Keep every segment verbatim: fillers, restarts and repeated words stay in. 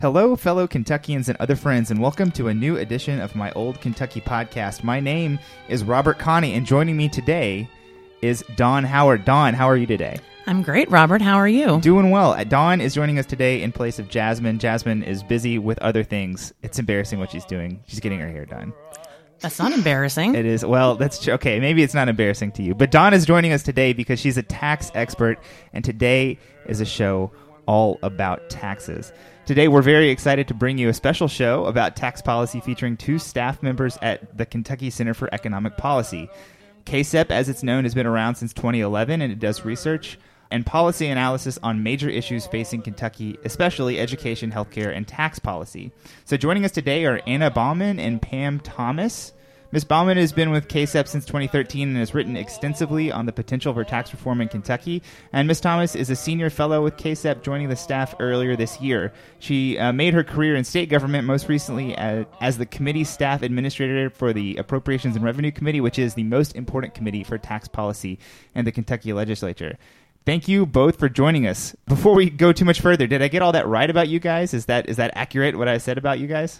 Hello, fellow Kentuckians and other friends, and welcome to a new edition of my Old Kentucky podcast. My name is Robert Connie, and joining me today is Dawn Howard. Dawn, how are you today? I'm great, Robert. How are you? Doing well. Dawn is joining us today in place of Jasmine. Jasmine is busy with other things. It's embarrassing what she's doing. She's getting her hair done. That's not embarrassing. It is. Well, that's okay. Maybe it's not embarrassing to you. But Dawn is joining us today because she's a tax expert, and today is a show all about taxes. Today, we're very excited to bring you a special show about tax policy featuring two staff members at the Kentucky Center for Economic Policy. K C E P, as it's known, has been around since twenty eleven, and it does research and policy analysis on major issues facing Kentucky, especially education, healthcare, and tax policy. So joining us today are Anna Bauman and Pam Thomas. Miz Bauman has been with K C E P since twenty thirteen and has written extensively on the potential for tax reform in Kentucky. And Miz Thomas is a senior fellow with K C E P, joining the staff earlier this year. She uh, made her career in state government, most recently as, as the committee staff administrator for the Appropriations and Revenue Committee, which is the most important committee for tax policy in the Kentucky legislature. Thank you both for joining us. Before we go too much further, did I get all that right about you guys? Is that is that accurate, what I said about you guys?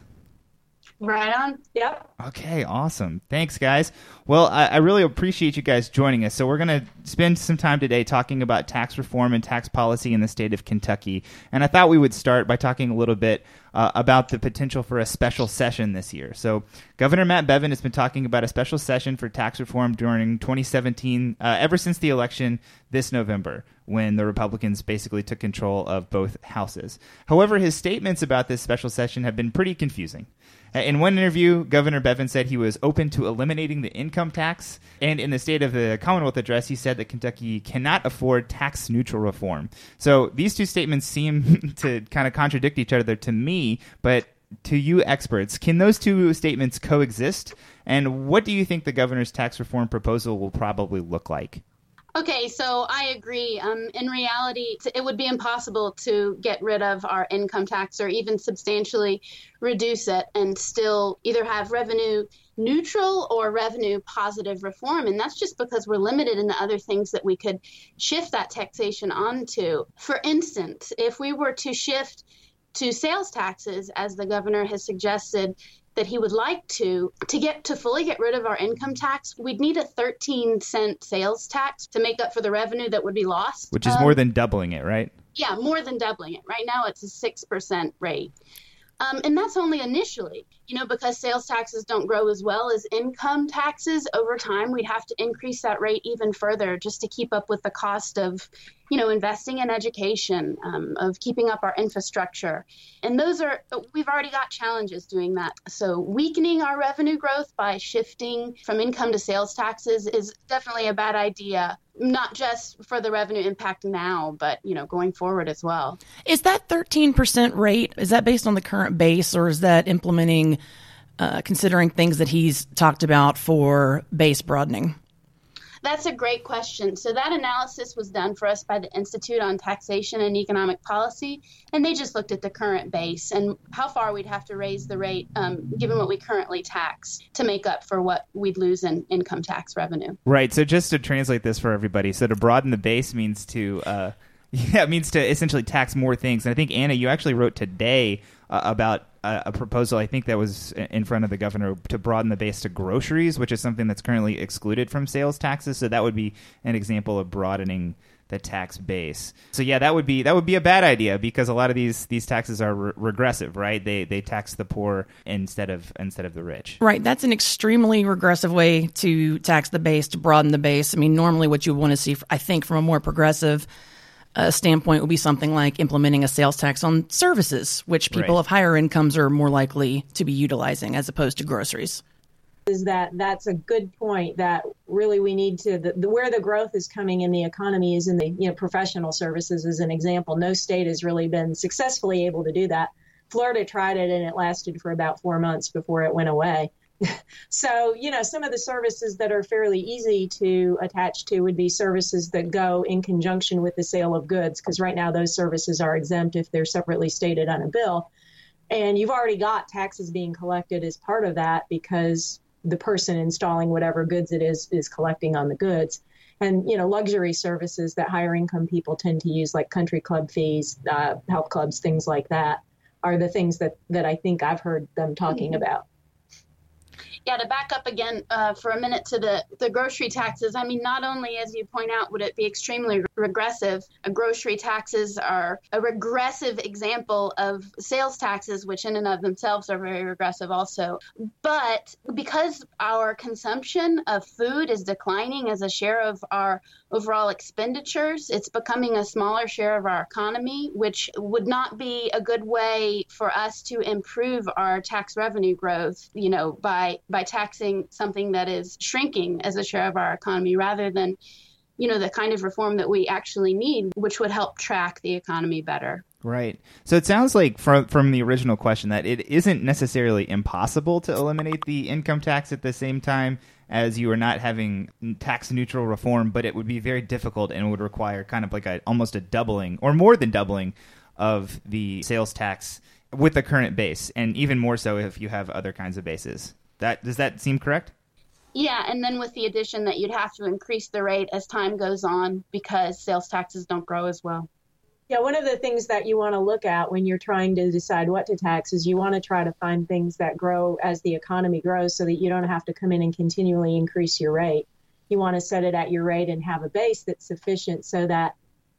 Right on. Yep. Okay, awesome. Thanks, guys. Well, I, I really appreciate you guys joining us. So we're going to spend some time today talking about tax reform and tax policy in the state of Kentucky. And I thought we would start by talking a little bit uh, about the potential for a special session this year. So Governor Matt Bevin has been talking about a special session for tax reform during twenty seventeen, uh, ever since the election this November, when the Republicans basically took control of both houses. However, his statements about this special session have been pretty confusing. In one interview, Governor Bevin said he was open to eliminating the income tax, and in the State of the Commonwealth address, he said that Kentucky cannot afford tax-neutral reform. So these two statements seem to kind of contradict each other to me, but to you experts, can those two statements coexist? And what do you think the governor's tax reform proposal will probably look like? Okay, so I agree. Um, in reality, it would be impossible to get rid of our income tax or even substantially reduce it and still either have revenue neutral or revenue positive reform. And that's just because we're limited in the other things that we could shift that taxation onto. For instance, if we were to shift to sales taxes, as the governor has suggested that he would like to, to get to fully get rid of our income tax, we'd need a thirteen cent sales tax to make up for the revenue that would be lost. Which is um, more than doubling it, right? Yeah, more than doubling it. Right now, it's a six percent rate. Um, and that's only initially, you know, because sales taxes don't grow as well as income taxes. Over time, we'd have to increase that rate even further just to keep up with the cost of, you know, investing in education, um, of keeping up our infrastructure. And those are, we've already got challenges doing that. So weakening our revenue growth by shifting from income to sales taxes is definitely a bad idea. Not just for the revenue impact now, but, you know, going forward as well. Is that thirteen percent rate, is that based on the current base, or is that implementing, uh, considering things that he's talked about for base broadening? That's a great question. So that analysis was done for us by the Institute on Taxation and Economic Policy, and they just looked at the current base and how far we'd have to raise the rate, um, given what we currently tax, to make up for what we'd lose in income tax revenue. Right. So just to translate this for everybody, so to broaden the base means to uh, yeah, it means to essentially tax more things. And I think, Anna, you actually wrote today uh, about a, a proposal, I think that was in front of the governor, to broaden the base to groceries, which is something that's currently excluded from sales taxes. So that would be an example of broadening the tax base. So yeah, that would be that would be a bad idea, because a lot of these these taxes are re- regressive, right? They they tax the poor instead of instead of the rich. Right. That's an extremely regressive way to tax the base, to broaden the base. I mean, normally what you want to see, I think, from a more progressive uh, standpoint would be something like implementing a sales tax on services, which people Right. of higher incomes are more likely to be utilizing as opposed to groceries. Is that that's a good point, that really we need to, the, the where the growth is coming in the economy is in the, you know, professional services as an example. No state has really been successfully able to do that. Florida tried it and it lasted for about four months before it went away. So, you know, some of the services that are fairly easy to attach to would be services that go in conjunction with the sale of goods, because right now those services are exempt if they're separately stated on a bill. And you've already got taxes being collected as part of that, because the person installing whatever goods it is is collecting on the goods. And, you know, luxury services that higher income people tend to use, like country club fees, uh, health clubs, things like that, are the things that, that I think I've heard them talking Mm-hmm. about. Yeah, to back up again uh, for a minute to the, the grocery taxes, I mean, not only, as you point out, would it be extremely regressive, uh, grocery taxes are a regressive example of sales taxes, which in and of themselves are very regressive also. But because our consumption of food is declining as a share of our overall expenditures, it's becoming a smaller share of our economy, which would not be a good way for us to improve our tax revenue growth, you know, by by taxing something that is shrinking as a share of our economy rather than, you know, the kind of reform that we actually need, which would help track the economy better. Right. So it sounds like from from the original question that it isn't necessarily impossible to eliminate the income tax at the same time as you are not having tax neutral reform, but it would be very difficult and would require kind of like a almost a doubling or more than doubling of the sales tax with the current base, and even more so if you have other kinds of bases. That does that seem correct? Yeah, and then with the addition that you'd have to increase the rate as time goes on because sales taxes don't grow as well. Yeah, one of the things that you want to look at when you're trying to decide what to tax is you want to try to find things that grow as the economy grows so that you don't have to come in and continually increase your rate. You want to set it at your rate and have a base that's sufficient so that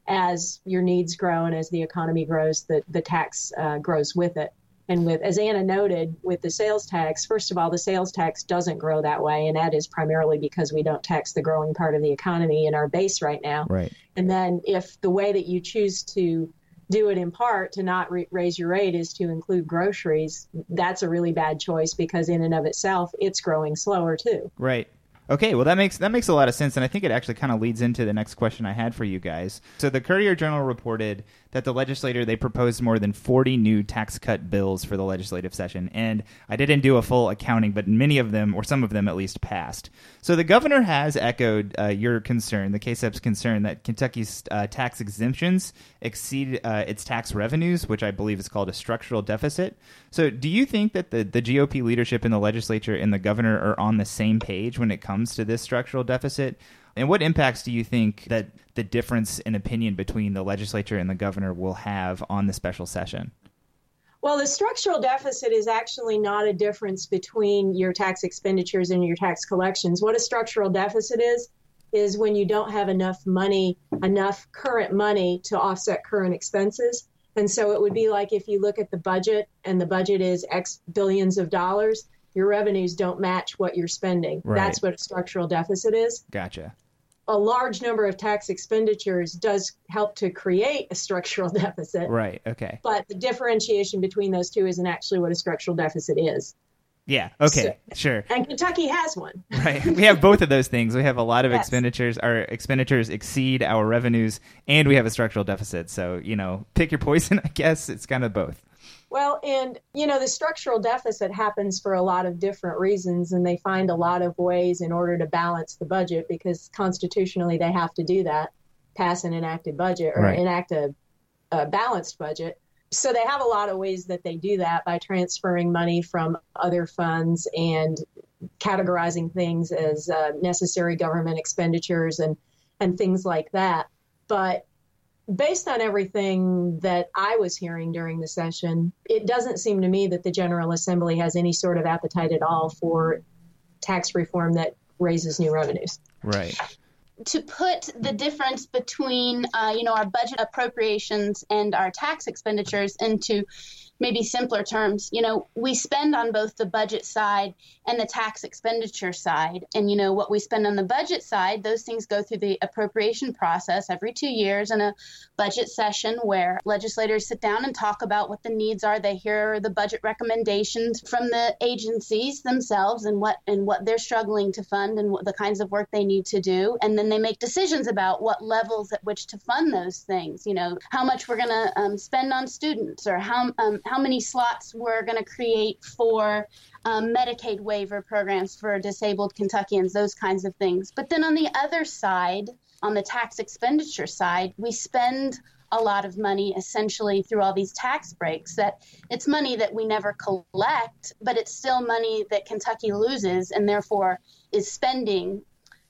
as your needs grow and as the economy grows, the, the tax uh, grows with it. And with, as Anna noted, with the sales tax, first of all, the sales tax doesn't grow that way. And that is primarily because we don't tax the growing part of the economy in our base right now. Right. And then if the way that you choose to do it in part to not re- raise your rate is to include groceries, that's a really bad choice because in and of itself, it's growing slower too. Right. Okay, well, that makes that makes a lot of sense, and I think it actually kind of leads into the next question I had for you guys. So the Courier-Journal reported that the legislature, they proposed more than forty new tax cut bills for the legislative session, and I didn't do a full accounting, but many of them, or some of them at least, passed. So the governor has echoed uh, your concern, the K S E P's concern, that Kentucky's uh, tax exemptions exceed uh, its tax revenues, which I believe is called a structural deficit. So do you think that the, the G O P leadership in the legislature and the governor are on the same page when it comes to this structural deficit? And what impacts do you think that the difference in opinion between the legislature and the governor will have on the special session? Well, the structural deficit is actually not a difference between your tax expenditures and your tax collections. What a structural deficit is, is when you don't have enough money, enough current money to offset current expenses. And so it would be like if you look at the budget and the budget is X billions of dollars, your revenues don't match what you're spending. Right. That's what a structural deficit is. Gotcha. A large number of tax expenditures does help to create a structural deficit. Right. Okay. But the differentiation between those two isn't actually what a structural deficit is. Yeah. Okay. So, sure. And Kentucky has one. Right. We have both of those things. We have a lot of Yes. expenditures. Our expenditures exceed our revenues, and we have a structural deficit. So, you know, pick your poison, I guess. It's kind of both. Well, and, you know, the structural deficit happens for a lot of different reasons, and they find a lot of ways in order to balance the budget because constitutionally they have to do that, pass an enacted budget or Right. enact a, a balanced budget. So they have a lot of ways that they do that by transferring money from other funds and categorizing things as uh, necessary government expenditures and, and things like that. But based on everything that I was hearing during the session, it doesn't seem to me that the General Assembly has any sort of appetite at all for tax reform that raises new revenues. Right. To put the difference between, uh, you know, our budget appropriations and our tax expenditures into maybe simpler terms, you know, we spend on both the budget side and the tax expenditure side. And, you know, what we spend on the budget side, those things go through the appropriation process every two years in a budget session where legislators sit down and talk about what the needs are. They hear the budget recommendations from the agencies themselves and what and what they're struggling to fund and what the kinds of work they need to do. And then they make decisions about what levels at which to fund those things, you know, how much we're going to um, spend on students or how um, how many slots we're going to create for um, Medicaid waiver programs for disabled Kentuckians, those kinds of things. But then on the other side, on the tax expenditure side, we spend a lot of money essentially through all these tax breaks that it's money that we never collect, but it's still money that Kentucky loses and therefore is spending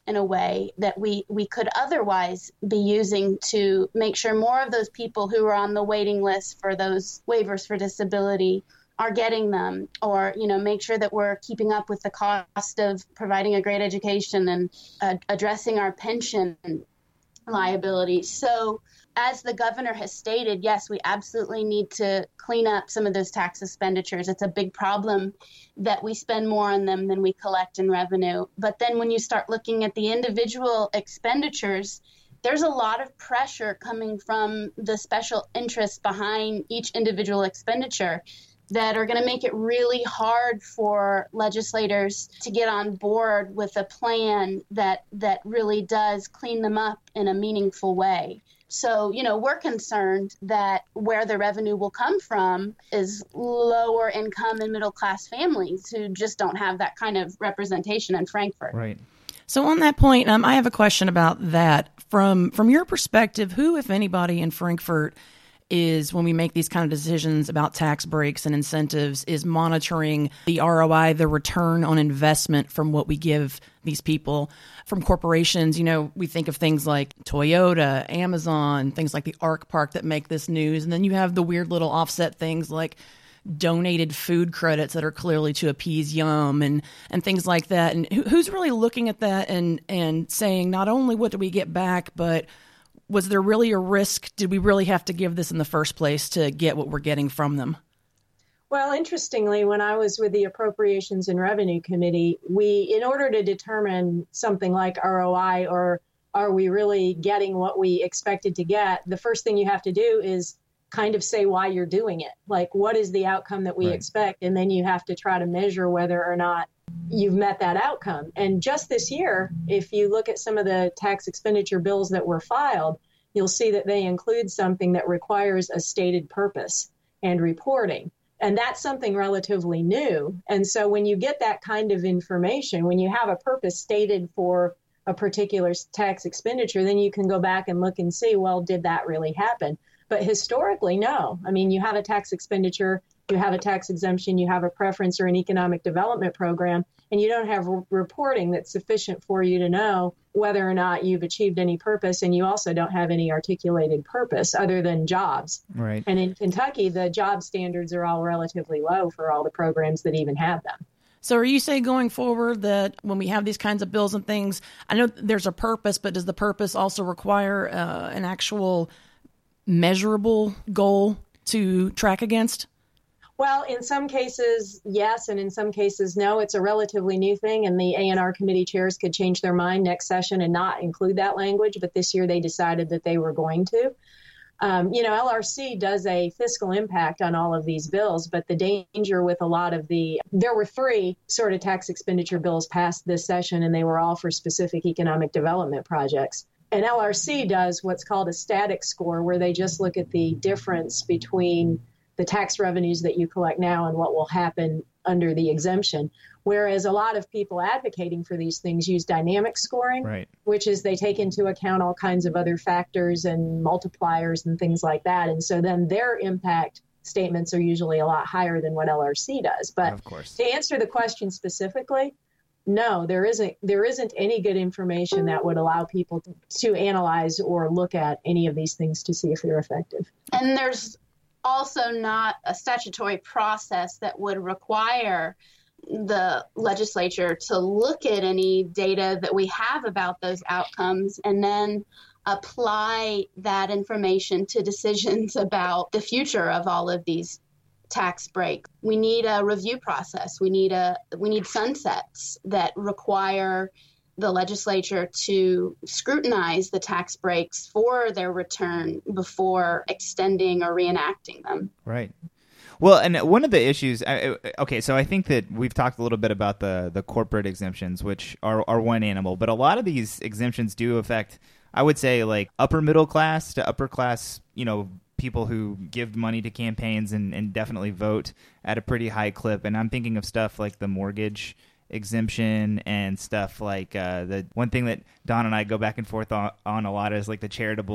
in a way that we, we could otherwise be using to make sure more of those people who are on the waiting list for those waivers for disability are getting them, or, you know, make sure that we're keeping up with the cost of providing a great education and uh, addressing our pension liabilities. So as the governor has stated, yes, we absolutely need to clean up some of those tax expenditures. It's a big problem that we spend more on them than we collect in revenue. But then when you start looking at the individual expenditures, there's a lot of pressure coming from the special interests behind each individual expenditure that are going to make it really hard for legislators to get on board with a plan that that really does clean them up in a meaningful way. So, you know, we're concerned that where the revenue will come from is lower income and middle class families who just don't have that kind of representation in Frankfort. Right. So on that point, um, I have a question about that. From from your perspective, who, if anybody, in Frankfort is, when we make these kind of decisions about tax breaks and incentives, is monitoring the R O I, the return on investment from what we give these people? From corporations, you know, we think of things like Toyota, Amazon, things like the Ark Park that make this news. And then you have the weird little offset things like donated food credits that are clearly to appease Yum and, and things like that. And who, who's really looking at that and, and saying, not only what do we get back, but was there really a risk? Did we really have to give this in the first place to get what we're getting from them? Well, interestingly, when I was with the Appropriations and Revenue Committee, we, in order to determine something like R O I, or are we really getting what we expected to get, the first thing you have to do is kind of say why you're doing it. Like, what is the outcome that we Right. expect? And then you have to try to measure whether or not you've met that outcome. And just this year, if you look at some of the tax expenditure bills that were filed, you'll see that they include something that requires a stated purpose and reporting. And that's something relatively new. And so when you get that kind of information, when you have a purpose stated for a particular tax expenditure, then you can go back and look and see, well, did that really happen? But historically, no. I mean, you have a tax expenditure, you have a tax exemption, you have a preference or an economic development program, and you don't have re- reporting that's sufficient for you to know whether or not you've achieved any purpose. And you also don't have any articulated purpose other than jobs. Right. And in Kentucky, the job standards are all relatively low for all the programs that even have them. So are you saying going forward that when we have these kinds of bills and things, I know there's a purpose, but does the purpose also require uh, an actual measurable goal to track against? Well, in some cases, yes, and in some cases, no. It's a relatively new thing, and the A and R committee chairs could change their mind next session and not include that language, but this year they decided that they were going to. Um, you know, L R C does a fiscal impact on all of these bills, but the danger with a lot of the, there were three sort of tax expenditure bills passed this session, and they were all for specific economic development projects. And L R C does what's called a static score, where they just look at the difference between the tax revenues that you collect now and what will happen under the exemption. Whereas a lot of people advocating for these things use dynamic scoring, Right. which is they take into account all kinds of other factors and multipliers and things like that. And so then their impact statements are usually a lot higher than what L R C does. But Of course. to answer the question specifically, no, there isn't there isn't any good information that would allow people to, to analyze or look at any of these things to see if they're effective. And there's also not a statutory process that would require the legislature to look at any data that we have about those outcomes and then apply that information to decisions about the future of all of these tax breaks. We need a review process. We need a we need sunsets that require the legislature to scrutinize the tax breaks for their return before extending or reenacting them. Right. Well, and one of the issues, okay, so I think that we've talked a little bit about the, the corporate exemptions, which are, are one animal, but a lot of these exemptions do affect, I would say, like upper middle class to upper class, you know, people who give money to campaigns and, and definitely vote at a pretty high clip. And I'm thinking of stuff like the mortgage exemption and stuff like uh, the one thing that Don and I go back and forth on, on a lot is like the charitable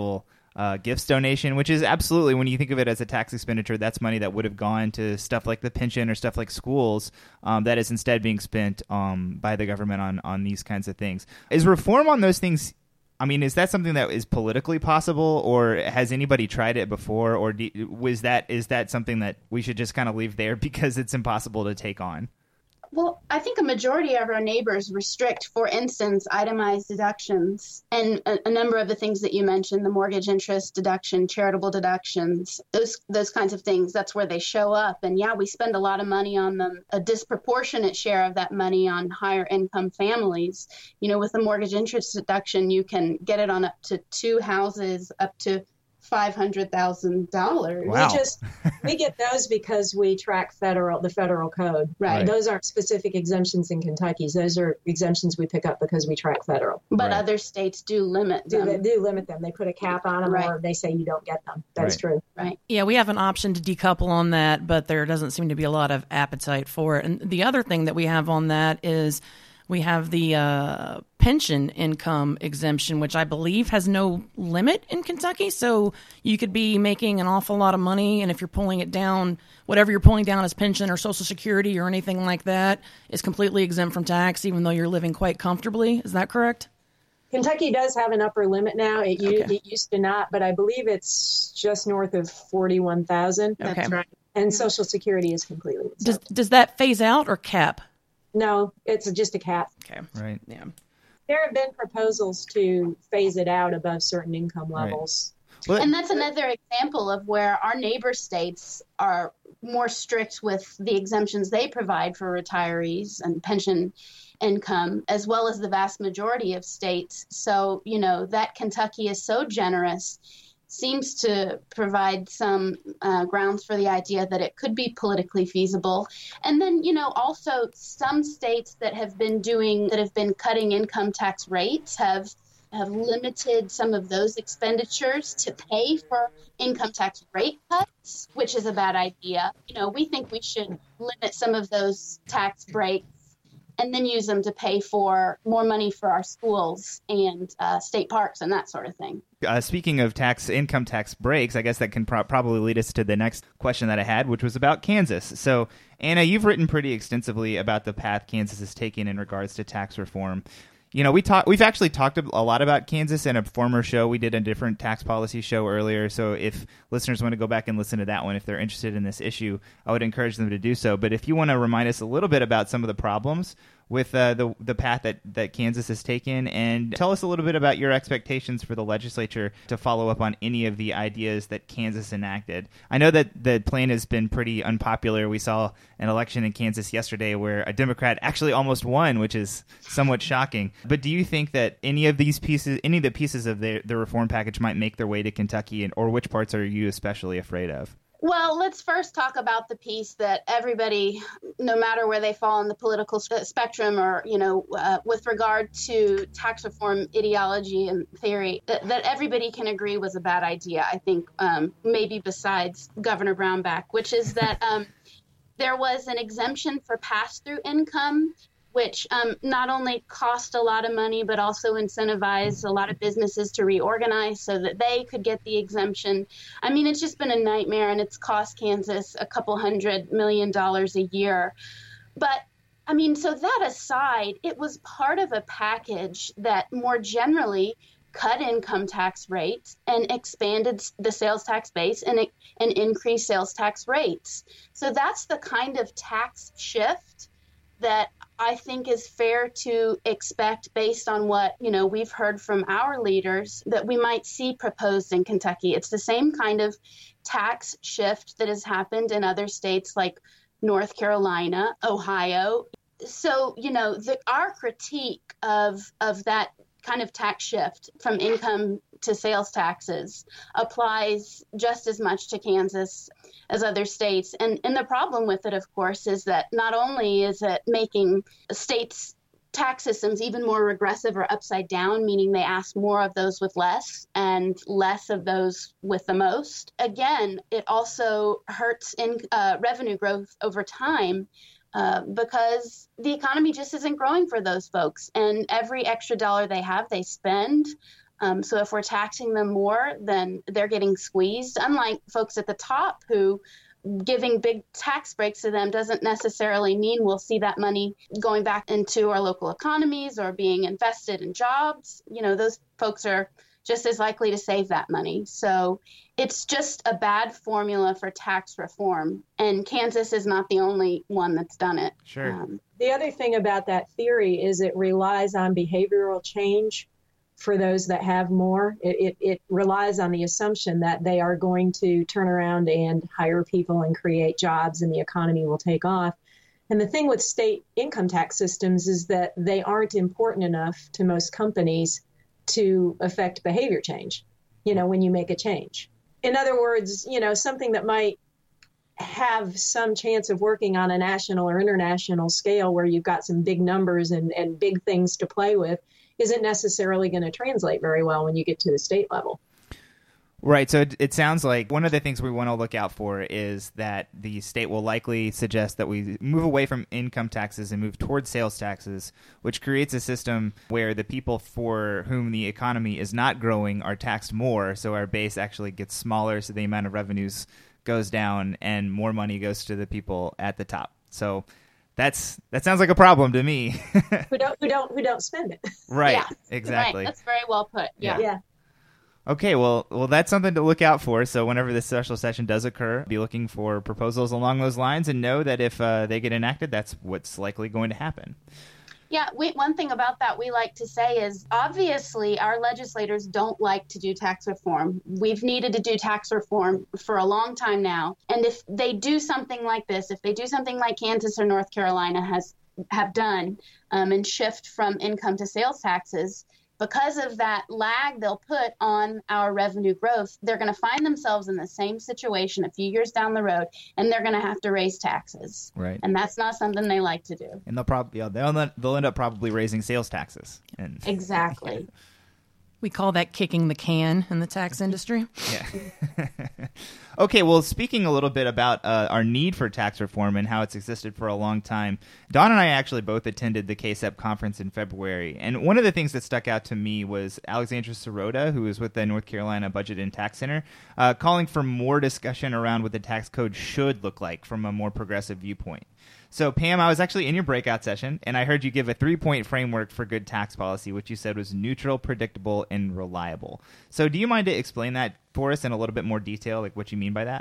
uh, gifts donation, which is absolutely, when you think of it as a tax expenditure, that's money that would have gone to stuff like the pension or stuff like schools um, that is instead being spent um, by the government on, on these kinds of things. Is reform on those things, I mean, is that something that is politically possible, or has anybody tried it before, or do, was that is that something that we should just kind of leave there because it's impossible to take on? Well, I think a majority of our neighbors restrict, for instance, itemized deductions and a, a number of the things that you mentioned, the mortgage interest deduction, charitable deductions, those those kinds of things. That's where they show up. And yeah, we spend a lot of money on them, a disproportionate share of that money on higher income families. You know, with the mortgage interest deduction, you can get it on up to two houses, up to five hundred thousand dollars. Wow. We just we get those because we track federal the federal code. Right. Those aren't specific exemptions in Kentucky. Those are exemptions we pick up because we track federal. But Right. other states do limit Do them. they do limit them? They put a cap on them, Right. or they say you don't get them. That's Right. true. Right. Yeah, we have an option to decouple on that, but there doesn't seem to be a lot of appetite for it. And the other thing that we have on that is we have the uh, pension income exemption, which I believe has no limit in Kentucky. So you could be making an awful lot of money, and if you're pulling it down, whatever you're pulling down as pension or Social Security or anything like that is completely exempt from tax, even though you're living quite comfortably. Is that correct? Kentucky does have an upper limit now. It, u- Okay. it used to not, but I believe it's just north of forty-one thousand. Okay. That's right. And Social Security is completely Does exempt. does that phase out or cap? No, it's just a cap. Okay. Right. Yeah. There have been proposals to phase it out above certain income Right. levels. Well, And that's another example of where our neighbor states are more strict with the exemptions they provide for retirees and pension income, as well as the vast majority of states. So, you know, that Kentucky is so generous seems to provide some uh, grounds for the idea that it could be politically feasible. And then, you know, also some states that have been doing, that have been cutting income tax rates have have limited some of those expenditures to pay for income tax rate cuts, which is a bad idea. You know, we think we should limit some of those tax breaks and then use them to pay for more money for our schools and uh, state parks and that sort of thing. Uh, speaking of tax income tax breaks, I guess that can pro- probably lead us to the next question that I had, which was about Kansas. So, Anna, you've written pretty extensively about the path Kansas is taking in regards to tax reform. You know, we talk, we've actually talked a lot about Kansas in a former show. We did a different tax policy show earlier. So if listeners want to go back and listen to that one, if they're interested in this issue, I would encourage them to do so. But if you want to remind us a little bit about some of the problems with uh, the the path that, that Kansas has taken, and tell us a little bit about your expectations for the legislature to follow up on any of the ideas that Kansas enacted. I know that the plan has been pretty unpopular. We saw an election in Kansas yesterday where a Democrat actually almost won, which is somewhat shocking. But do you think that any of these pieces, any of the pieces of the, the reform package might make their way to Kentucky, and or which parts are you especially afraid of? Well, let's first talk about the piece that everybody, no matter where they fall on the political sp- spectrum or, you know, uh, with regard to tax reform ideology and theory, that, that everybody can agree was a bad idea, I think, um, maybe besides Governor Brownback, which is that um, there was an exemption for pass-through income, which um, not only cost a lot of money, but also incentivized a lot of businesses to reorganize so that they could get the exemption. I mean, it's just been a nightmare, and it's cost Kansas a couple hundred million dollars a year. But, I mean, so that aside, it was part of a package that more generally cut income tax rates and expanded the sales tax base and, and increased sales tax rates. So that's the kind of tax shift that I think is fair to expect based on what, you know, we've heard from our leaders that we might see proposed in Kentucky. It's the same kind of tax shift that has happened in other states like North Carolina, Ohio. So, you know, the, our critique of of that kind of tax shift from income to sales taxes applies just as much to Kansas as other states. And, and the problem with it, of course, is that not only is it making states' tax systems even more regressive or upside down, meaning they ask more of those with less and less of those with the most. Again, it also hurts in uh, revenue growth over time uh, because the economy just isn't growing for those folks. And every extra dollar they have, they spend. Um, so if we're taxing them more, then they're getting squeezed, unlike folks at the top who giving big tax breaks to them doesn't necessarily mean we'll see that money going back into our local economies or being invested in jobs. You know, those folks are just as likely to save that money. So it's just a bad formula for tax reform. And Kansas is not the only one that's done it. Sure. Um, The other thing about that theory is it relies on behavioral change for those that have more. It, it, it relies on the assumption that they are going to turn around and hire people and create jobs and the economy will take off. And the thing with state income tax systems is that they aren't important enough to most companies to affect behavior change, you know, when you make a change. In other words, you know, something that might have some chance of working on a national or international scale where you've got some big numbers and, and big things to play with isn't necessarily going to translate very well when you get to the state level. Right. So it, it sounds like one of the things we want to look out for is that the state will likely suggest that we move away from income taxes and move towards sales taxes, which creates a system where the people for whom the economy is not growing are taxed more. So our base actually gets smaller. So the amount of revenues goes down and more money goes to the people at the top. So that's that sounds like a problem to me. who don't who don't who don't spend it. Right. yeah, Exactly. Right. That's very well put. Yeah. Yeah. Okay, well, well, that's something to look out for. So whenever this special session does occur, be looking for proposals along those lines and know that if uh, they get enacted, that's what's likely going to happen. Yeah, we, one thing about that we like to say is obviously our legislators don't like to do tax reform. We've needed to do tax reform for a long time now. And if they do something like this, if they do something like Kansas or North Carolina has have done um, and shift from income to sales taxes, because of that lag they'll put on our revenue growth, they're going to find themselves in the same situation a few years down the road, and they're going to have to raise taxes. Right. And that's not something they like to do. And they'll probably yeah, they'll they'll end up probably raising sales taxes. And Exactly. We call that kicking the can in the tax industry. yeah. Okay, well, speaking a little bit about uh, our need for tax reform and how it's existed for a long time, Dawn and I actually both attended the K S E P conference in February. And one of the things that stuck out to me was Alexandra Sirota, who is with the North Carolina Budget and Tax Center, uh, calling for more discussion around what the tax code should look like from a more progressive viewpoint. So, Pam, I was actually in your breakout session, and I heard you give a three-point framework for good tax policy, which you said was neutral, predictable, and reliable. So do you mind to explain that for us in a little bit more detail, like what you mean by that?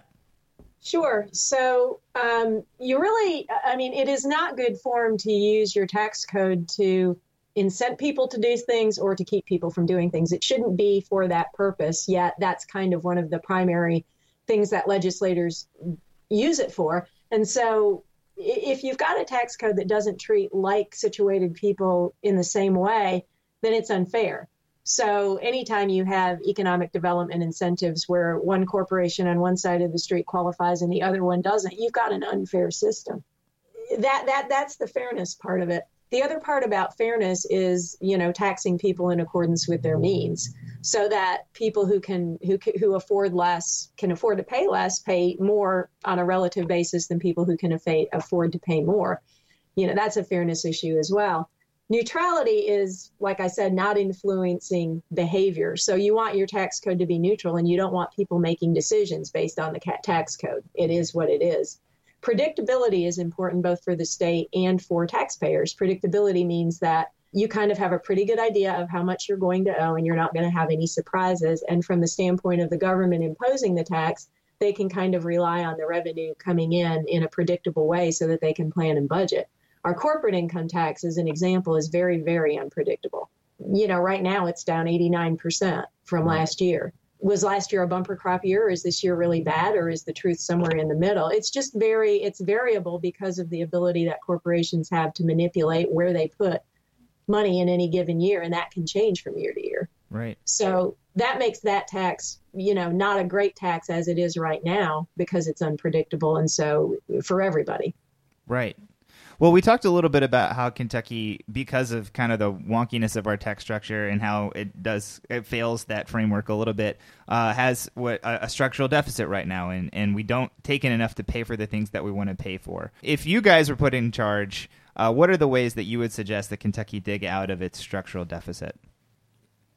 Sure. So um, you really, I mean, it is not good form to use your tax code to incent people to do things or to keep people from doing things. It shouldn't be for that purpose, yet that's kind of one of the primary things that legislators use it for. And so if you've got a tax code that doesn't treat like situated people in the same way, then it's unfair. So anytime you have economic development incentives where one corporation on one side of the street qualifies and the other one doesn't, you've got an unfair system. That that that's the fairness part of it. The other part about fairness is, you know, taxing people in accordance with their means, so that people who can who who afford less can afford to pay less, pay more on a relative basis than people who can afford to pay more. You know, that's a fairness issue as well. Neutrality is, like I said, not influencing behavior. So you want your tax code to be neutral, and you don't want people making decisions based on the tax code. It is what it is. Predictability is important both for the state and for taxpayers. Predictability means that you kind of have a pretty good idea of how much you're going to owe, and you're not going to have any surprises. And from the standpoint of the government imposing the tax, they can kind of rely on the revenue coming in in a predictable way so that they can plan and budget. Our corporate income tax, as an example, is very, very unpredictable. You know, right now it's down eighty-nine percent from last year. Was last year a bumper crop year, or is this year really bad, or is the truth somewhere in the middle? It's just very, it's variable because of the ability that corporations have to manipulate where they put money in any given year, and that can change from year to year. Right. So that makes that tax, you know, not a great tax as it is right now because it's unpredictable, and so for everybody. Right. Well, we talked a little bit about how Kentucky, because of kind of the wonkiness of our tax structure and how it does it fails that framework a little bit, uh, has what a, a structural deficit right now, and, and we don't take in enough to pay for the things that we want to pay for. If you guys were put in charge, uh, what are the ways that you would suggest that Kentucky dig out of its structural deficit?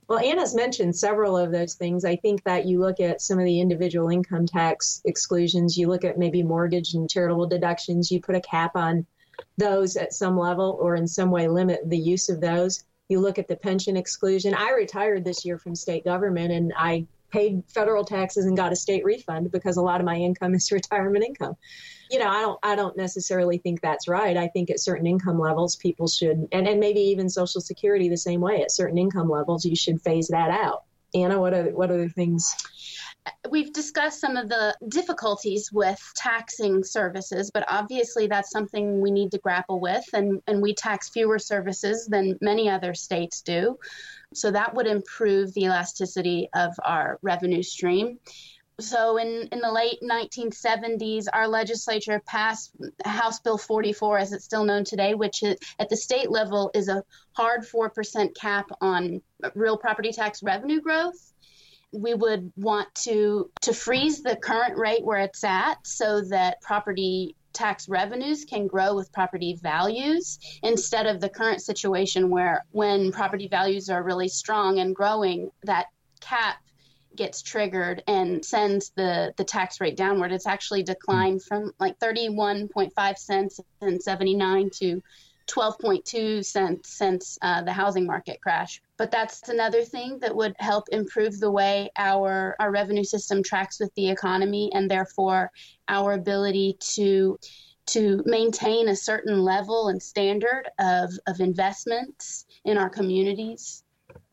Well, Anna's mentioned several of those things. I think that you look at some of the individual income tax exclusions, you look at maybe mortgage and charitable deductions, you put a cap on those at some level or in some way limit the use of those. You look at the pension exclusion. I retired this year from state government and I paid federal taxes and got a state refund because a lot of my income is retirement income. You know, I don't I don't necessarily think that's right. I think at certain income levels, people should, and, and maybe even Social Security the same way. At certain income levels, you should phase that out. Anna, what are what other things? We've discussed some of the difficulties with taxing services, but obviously that's something we need to grapple with, and, and we tax fewer services than many other states do. So that would improve the elasticity of our revenue stream. So in, in the late nineteen seventies, our legislature passed House Bill forty-four, as it's still known today, which is, at the state level is a hard four percent cap on real property tax revenue growth. We would want to to freeze the current rate where it's at so that property tax revenues can grow with property values instead of the current situation where when property values are really strong and growing, that cap gets triggered and sends the, the tax rate downward. It's actually declined from like thirty-one point five cents in seventy-nine to twelve point two cents since uh, the housing market crash. But that's another thing that would help improve the way our, our revenue system tracks with the economy and therefore our ability to to maintain a certain level and standard of, of investments in our communities.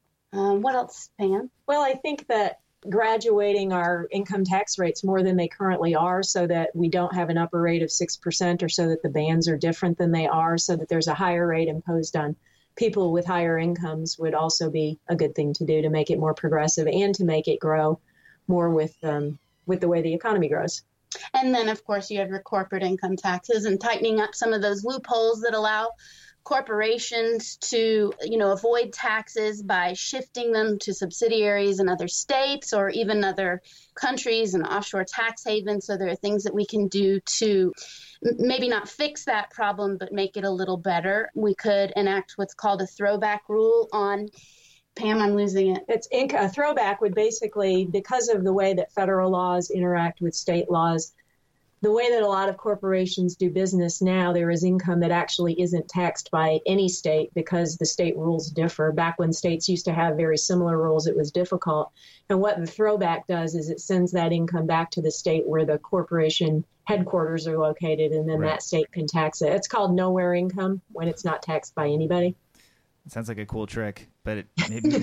Um, what else, Pam? Well, I think that graduating our income tax rates more than they currently are so that we don't have an upper rate of six percent or so that the bands are different than they are so that there's a higher rate imposed on people with higher incomes would also be a good thing to do to make it more progressive and to make it grow more with um, with the way the economy grows. And then, of course, you have your corporate income taxes and tightening up some of those loopholes that allow corporations to, you know, avoid taxes by shifting them to subsidiaries in other states or even other countries and offshore tax havens. So there are things that we can do to maybe not fix that problem, but make it a little better. We could enact what's called a throwback rule on, Pam, I'm losing it. It's inc- a throwback would basically, because of the way that federal laws interact with state laws, the way that a lot of corporations do business now, there is income that actually isn't taxed by any state because the state rules differ. Back when states used to have very similar rules, it was difficult. And what the throwback does is it sends that income back to the state where the corporation headquarters are located, and then right. that state can tax it. It's called nowhere income when it's not taxed by anybody. It sounds like a cool trick, but it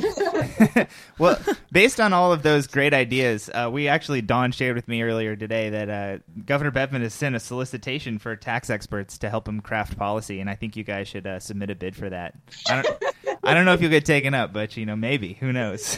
maybe. Well, based on all of those great ideas, uh, we actually, Dawn shared with me earlier today that uh, Governor Bettman has sent a solicitation for tax experts to help him craft policy, and I think you guys should uh, submit a bid for that. I don't, I don't know if you'll get taken up, but you know, maybe. Who knows?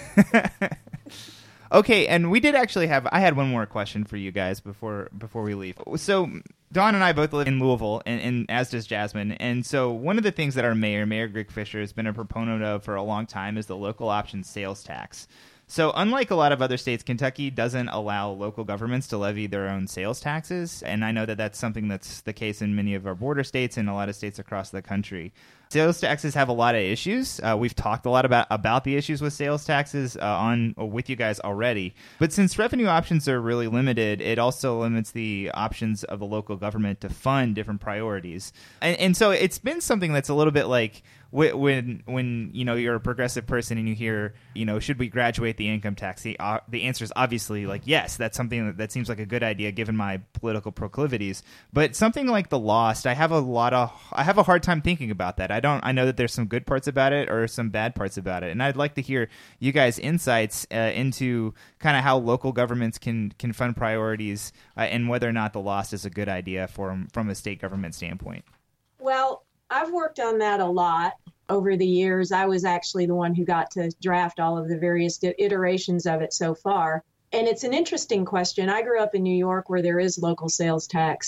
Okay, and we did actually have, I had one more question for you guys before before we leave. So Dawn and I both live in Louisville, and, and as does Jasmine. And so one of the things that our mayor, Mayor Greg Fisher, has been a proponent of for a long time is the local option sales tax. So unlike a lot of other states, Kentucky doesn't allow local governments to levy their own sales taxes. And I know that that's something that's the case in many of our border states and a lot of states across the country. Sales taxes have a lot of issues. Uh, we've talked a lot about, about the issues with sales taxes uh, on with you guys already. But since revenue options are really limited, it also limits the options of the local government to fund different priorities. And, and so it's been something that's a little bit like when when you know you're a progressive person and you hear, you know, should we graduate the income tax? The uh, the answer is obviously like yes. That's something that, that seems like a good idea given my political proclivities. But something like the Lost, I have a lot of I have a hard time thinking about that. I don't. I know that there's some good parts about it or some bad parts about it, and I'd like to hear you guys' insights uh, into kind of how local governments can can fund priorities uh, and whether or not the Lost is a good idea for from a state government standpoint. Well, I've worked on that a lot over the years. I was actually the one who got to draft all of the various iterations of it so far. And it's an interesting question. I grew up in New York where there is local sales tax.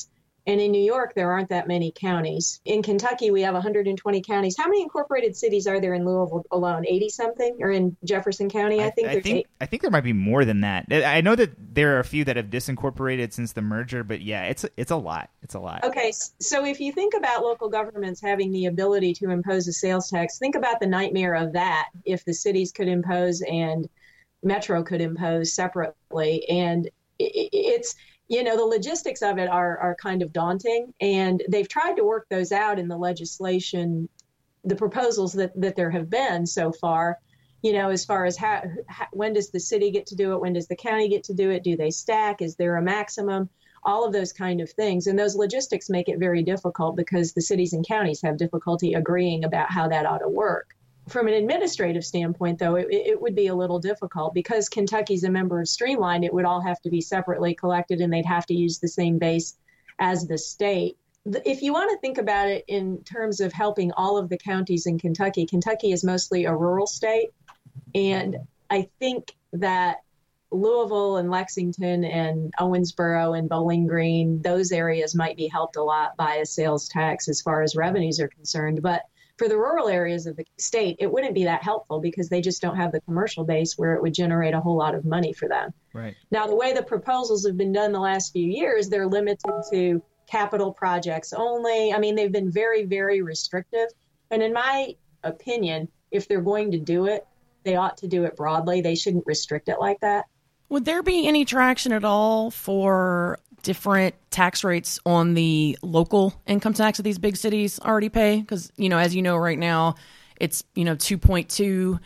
And in New York, there aren't that many counties. In Kentucky, we have one hundred twenty counties. How many incorporated cities are there in Louisville alone? eighty something? Or in Jefferson County? I think I, I there's think, eight. I think there might be more than that. I know that there are a few that have disincorporated since the merger, but yeah, it's it's a lot. It's a lot. Okay, so if you think about local governments having the ability to impose a sales tax, think about the nightmare of that if the cities could impose and Metro could impose separately. And it, it's... You know, the logistics of it are are kind of daunting, and they've tried to work those out in the legislation, the proposals that, that there have been so far, you know, as far as how, how, when does the city get to do it? When does the county get to do it? Do they stack? Is there a maximum? All of those kind of things. And those logistics make it very difficult because the cities and counties have difficulty agreeing about how that ought to work. From an administrative standpoint, though, it, it would be a little difficult because Kentucky's a member of Streamlined. It would all have to be separately collected, and they'd have to use the same base as the state. If you want to think about it in terms of helping all of the counties in Kentucky, Kentucky is mostly a rural state, and I think that Louisville and Lexington and Owensboro and Bowling Green, those areas might be helped a lot by a sales tax as far as revenues are concerned. But for the rural areas of the state, it wouldn't be that helpful because they just don't have the commercial base where it would generate a whole lot of money for them. Right. Now, the way the proposals have been done the last few years, they're limited to capital projects only. I mean, they've been very, very restrictive. And in my opinion, if they're going to do it, they ought to do it broadly. They shouldn't restrict it like that. Would there be any traction at all for different tax rates on the local income tax that these big cities already pay? Because, you know, as you know, right now, it's, you know, two point two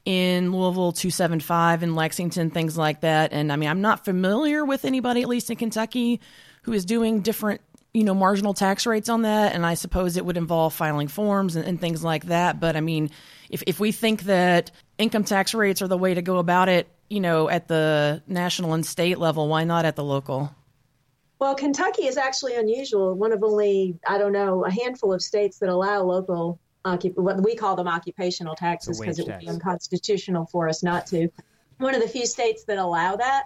in Louisville, two point seven five in Lexington, things like that. And I mean, I'm not familiar with anybody, at least in Kentucky, who is doing different, you know, marginal tax rates on that. And I suppose it would involve filing forms and, and things like that. But I mean, if, if we think that income tax rates are the way to go about it, you know, at the national and state level, why not at the local? Well, Kentucky is actually unusual. One of only, I don't know, a handful of states that allow local, occup- what we call them occupational taxes, because it would be unconstitutional for us not to. One of the few states that allow that.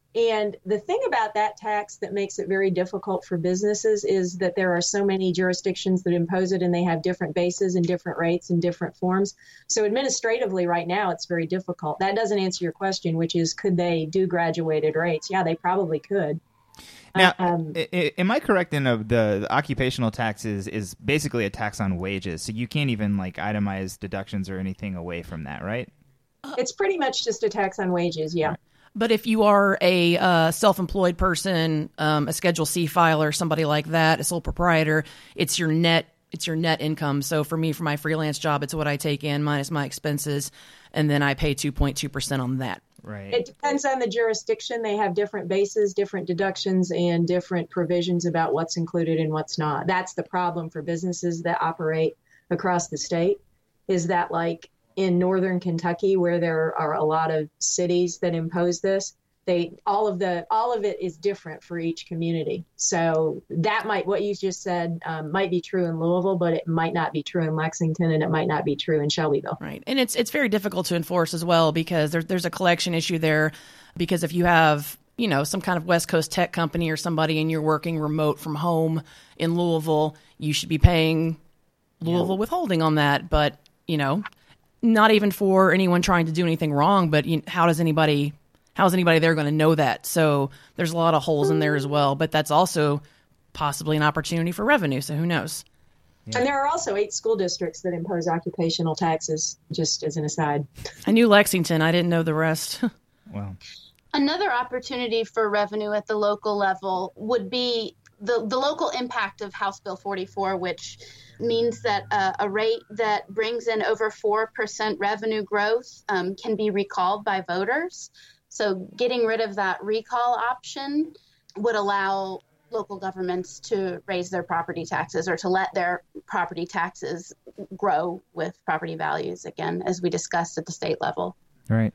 And the thing about that tax that makes it very difficult for businesses is that there are so many jurisdictions that impose it, and they have different bases and different rates and different forms. So administratively right now, it's very difficult. That doesn't answer your question, which is, could they do graduated rates? Yeah, they probably could. Now, um, am I correct in uh, the, the occupational tax is, is basically a tax on wages, so you can't even like itemize deductions or anything away from that, right? It's pretty much just a tax on wages, yeah. Right. But if you are a uh, self-employed person, um, a Schedule C filer, somebody like that, a sole proprietor, it's your net it's your net income. So for me, for my freelance job, it's what I take in minus my expenses, and then I pay two point two percent on that. Right. It depends on the jurisdiction. They have different bases, different deductions, and different provisions about what's included and what's not. That's the problem for businesses that operate across the state, is that like in northern Kentucky, where there are a lot of cities that impose this, they all of the all of it is different for each community. So that might, what you just said, um, might be true in Louisville, but it might not be true in Lexington, and it might not be true in Shelbyville. Right, and it's it's very difficult to enforce as well because there's there's a collection issue there. Because if you have, you know, some kind of West Coast tech company or somebody, and you're working remote from home in Louisville, you should be paying Louisville yeah. withholding on that. But you know. Not even for anyone trying to do anything wrong, but you know, how does anybody, how is anybody there going to know that? So there's a lot of holes in there as well, but that's also possibly an opportunity for revenue. So who knows? Yeah. And there are also eight school districts that impose occupational taxes, just as an aside. I knew Lexington. I didn't know the rest. Wow. Another opportunity for revenue at the local level would be the, the local impact of House Bill forty-four, which means that uh, a rate that brings in over four percent revenue growth um, can be recalled by voters. So getting rid of that recall option would allow local governments to raise their property taxes, or to let their property taxes grow with property values, again, as we discussed at the state level. Right.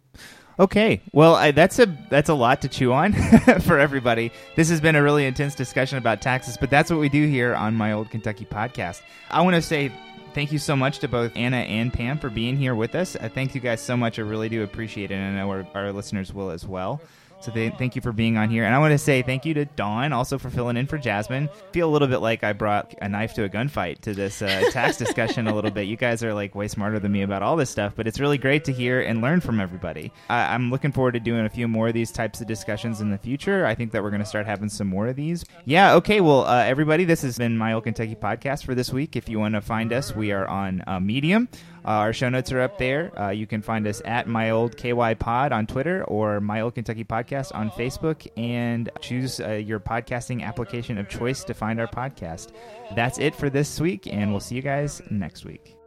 Okay, well, I, that's a that's a lot to chew on for everybody. This has been a really intense discussion about taxes, but that's what we do here on My Old Kentucky Podcast. I want to say thank you so much to both Anna and Pam for being here with us. I thank you guys so much. I really do appreciate it, and I know our, our listeners will as well. So they, thank you for being on here. And I want to say thank you to Dawn also for filling in for Jasmine. I feel a little bit like I brought a knife to a gunfight to this uh, tax discussion a little bit. You guys are like way smarter than me about all this stuff, but it's really great to hear and learn from everybody. I, I'm looking forward to doing a few more of these types of discussions in the future. I think that we're going to start having some more of these. Yeah, okay. Well, uh, everybody, this has been My Old Kentucky Podcast for this week. If you want to find us, we are on uh, Medium. Uh, our show notes are up there. Uh, you can find us at My Old K Y Pod on Twitter or My Old Kentucky Podcast on Facebook, and choose uh, your podcasting application of choice to find our podcast. That's it for this week, and we'll see you guys next week.